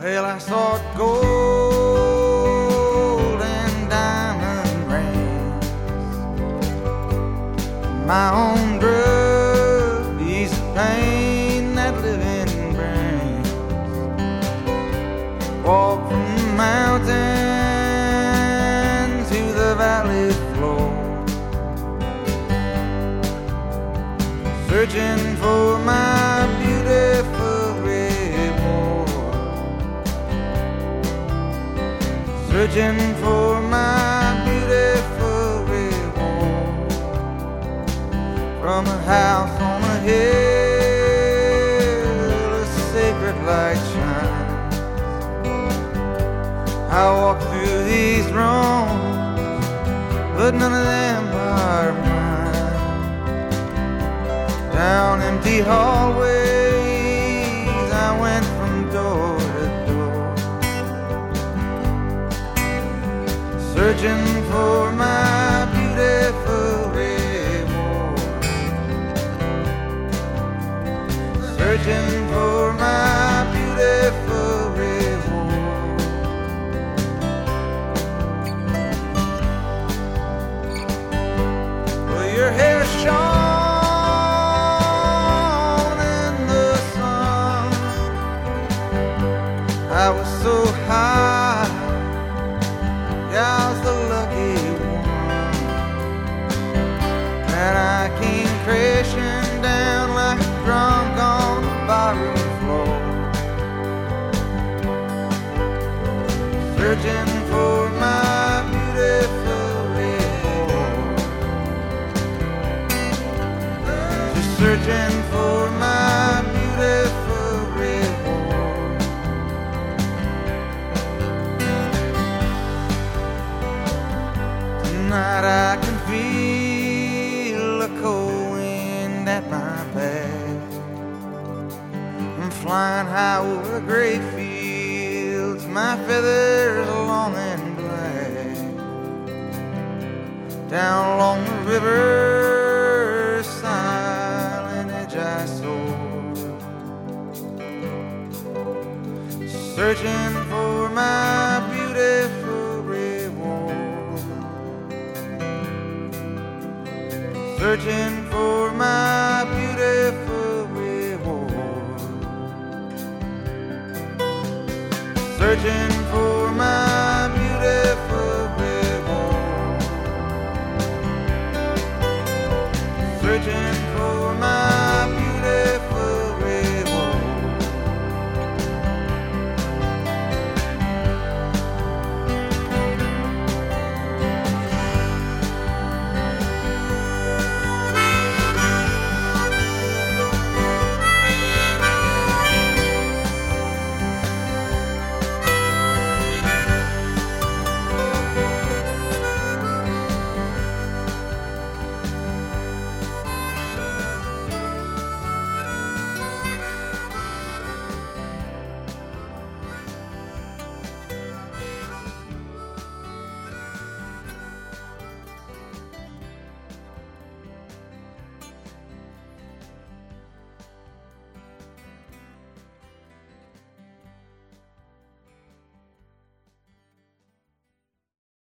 Well, I sought gold and diamond rings, my own drug, ease the pain that living brings. Walk from the mountain to the valley floor, searching for my beautiful reward, searching for my beautiful reward. From a house on a hill, a sacred light shines. I walk through these rooms, but none of them are mine. Down empty hallways I went from door to door, searching for my beautiful reward, searching for my beautiful reward. Well, your hair shone I was so high, yeah, I was the lucky one, and I came crashing down like a drunk on the barroom floor, searching for my beautiful reward, just searching for my beautiful reward. Tonight I can feel a cold wind at my back. I'm flying high over the great fields, my feathers long and black. Down along the river, silent edge I soar, searching for my beautiful reward, searching for my beautiful reward, searching for my beautiful reward, searching